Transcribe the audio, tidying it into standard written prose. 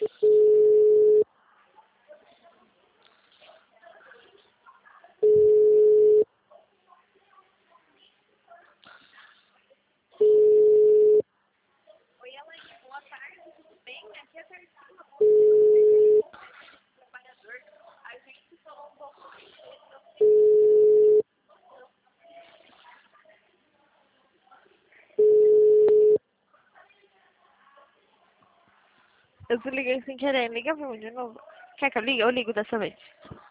Oi, Elaine, boa tarde, tudo bem? Aqui é a Tercila, trabalhador. A gente falou um pouco Eu desliguei sem querer. Liga pra mim de novo. Quer que eu ligue? Eu ligo dessa vez.